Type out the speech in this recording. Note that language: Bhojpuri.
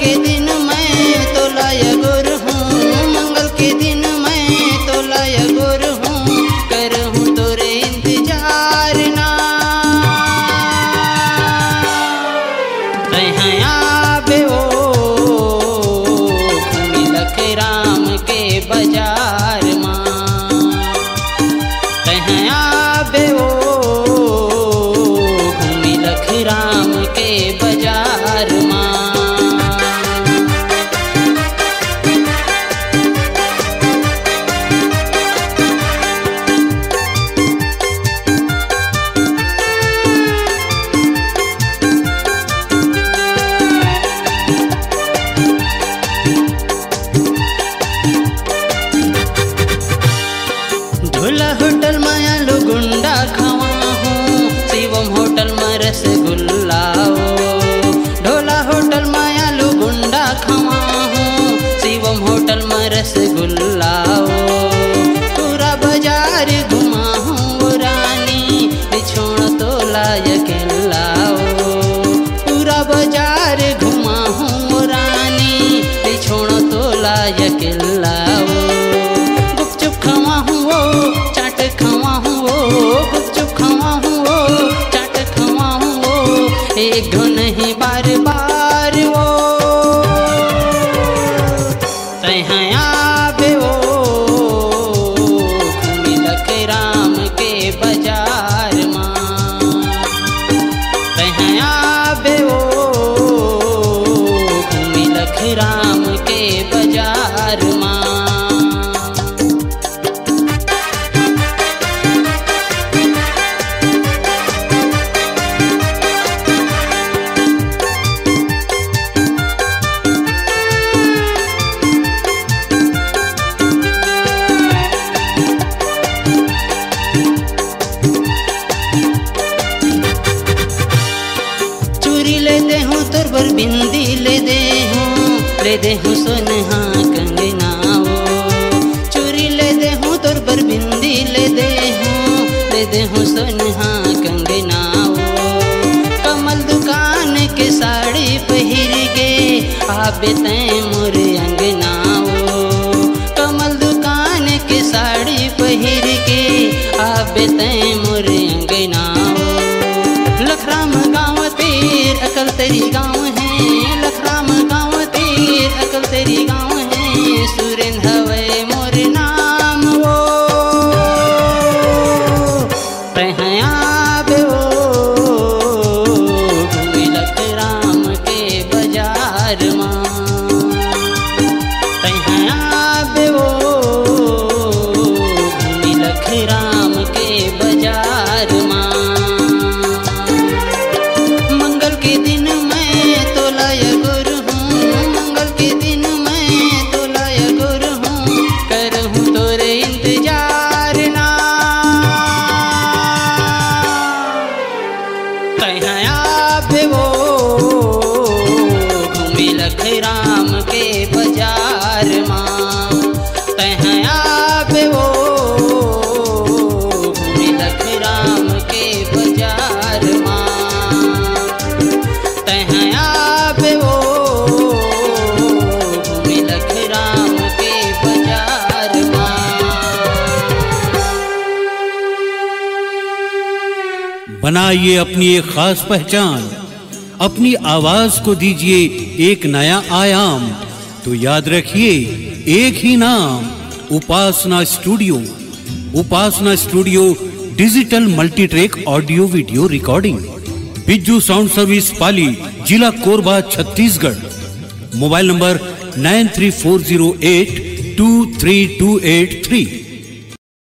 के दिन मैं तो लाया गुर हूँ, मंगल के दिन मैं तो लाया गुर हूँ, करहूँ तोरे इंतजार ना। आबे ओ घूमी लख राम के बाजार माँ, आबे ओ घूमी लख राम के बाजार माँ। ढोला होटल माया लो गुंडा खावा हूँ, शिवम होटल में रसगुल्ला ओ। ढोला होटल माया लो गुंडा खावा हूँ, शिवम होटल में रसगुल्ला ओ। पूरा बाजार घुमा हूँ रानी, बिछोड़ तो लायकिल्ला ओ। पूरा बाजार घुमा हूँ रानी, बिछोड़ तो लायकिल्ला ओ। गुपचुप खावा हूँ चाट खावा हूँ, गुपचुप खावा हूँ चाट खावा हूँ, एक दो नहीं बार बार वो। आबे ओ घूमी लख राम के बाजार माँ, आबे ओ घूमी लख राम के बाजार माँ। लेते हूँ तोर बर बिंदी ले दे हूँ सोनहा कंगना ओ। चूरी ले दे हूँ तोर बर बिंदी ले दे हूँ सोनहा कंगना ओ। कमल दुकान के साड़ी पहिर के आबे तैं मोर अंगना ओ। कमल दुकान के साड़ी पहिर के आबे तैं मोर अंगना ओ। लखराम गाँव तीर अकल तेरी गाँव है, लखराम गाँव तीर अकल तेरी गाँव है, सुरेंद्र हवे मोर नाम वो। आबे ओ घूमी लख राम के बाजार माँ, आबे ओ घूमी लख राम के बाजार माँ। मंगल के दिन मैं तो लाया गुर हूँ, मंगल के दिन मैं तो लाया गुर हूँ, करहूँ तोरे इंतजार ना। आबे वो घूमी लख राम के बाजार माँ, आबे वो घूमी लख राम के बाजार माँ, आबे वो घूमी लख राम के बाजार माँ। बनाइए अपनी एक खास पहचान, अपनी आवाज को दीजिए एक नया आयाम, तो याद रखिए एक ही नाम, Upasana studio. Upasana studio digital multitrack audio video recording, Bijju sound service Pali, जिला कोरबा, छत्तीसगढ़। Mobile number 9340823283।